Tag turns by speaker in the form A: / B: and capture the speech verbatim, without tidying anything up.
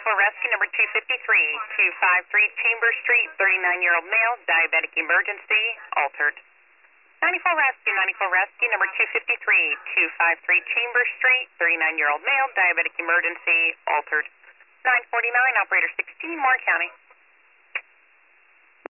A: ninety-four Rescue, number two fifty-three, two fifty-three Chambers Street, thirty-nine-year-old male, diabetic emergency, altered. ninety-four Rescue, ninety-four Rescue, number two fifty-three, two fifty-three Chambers Street, thirty-nine-year-old male, diabetic emergency, altered. nine forty-nine, operator sixteen, Moore County.